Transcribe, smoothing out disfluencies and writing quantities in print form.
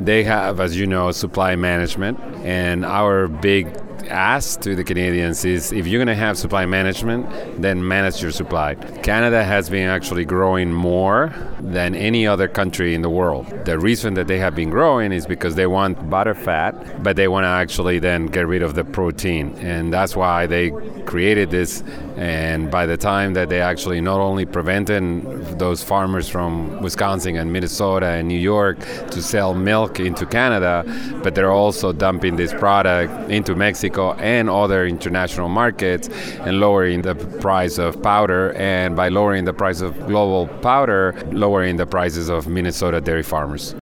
They have, as you know, supply management, and our big ask to the Canadians is if you're going to have supply management, then manage your supply. Canada has been actually growing more than any other country in the world. The reason that they have been growing is because they want butter fat, but they want to actually then get rid of the protein. And that's why they created this. And by the time that they actually not only prevented those farmers from Wisconsin and Minnesota and New York to sell milk into Canada, but they're also dumping this product into Mexico and other international markets and lowering the price of powder, and by lowering the price of global powder, lowering the prices of Minnesota dairy farmers.